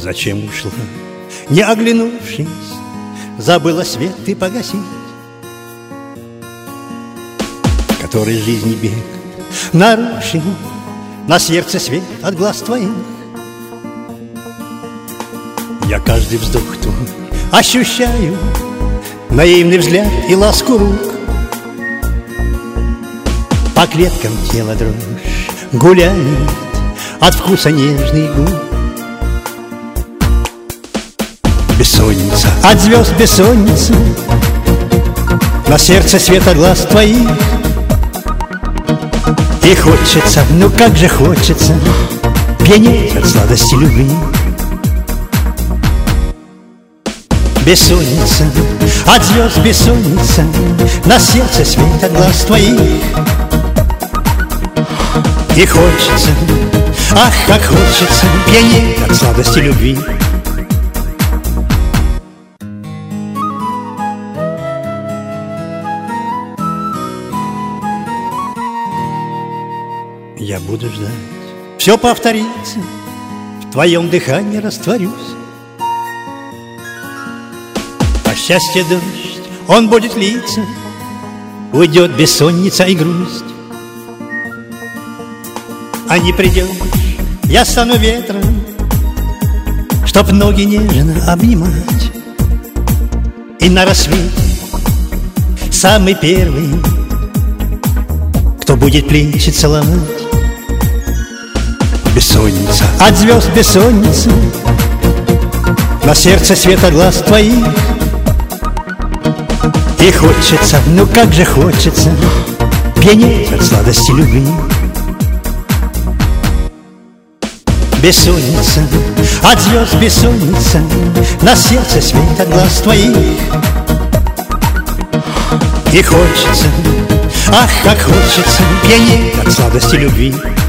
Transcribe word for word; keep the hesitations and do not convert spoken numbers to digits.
Зачем ушла, не оглянувшись, забыла свет ты погасить, который жизни бег нарушил, на сердце свет от глаз твоих. Я каждый вздох твой ощущаю, наивный взгляд и ласку рук. По клеткам тела дрожь гуляет от вкуса нежный губ. Бессонница, от звезд бессонница, на сердце свет от глаз твоих. И хочется, ну как же хочется пьянеть от сладости любви. Бессонница, от звезд бессонница, на сердце свет от глаз твоих. И хочется, ах, как хочется пьянеть от сладости любви. Я буду ждать, все повторится, в твоем дыхании растворюсь. А счастье дождь, он будет литься, уйдет бессонница и грусть. А не придешь, я стану ветром, чтоб ноги нежно обнимать. И на рассвете самый первый, кто будет плечи целовать. Бессонница, от звезд бессонница, на сердце свет от глаз твоих. И хочется, ну как же хочется пьянеть от сладости любви. Бессонница, от звезд бессонница, на сердце свет от глаз твоих. И хочется, ах, как хочется пьянеть от сладости любви.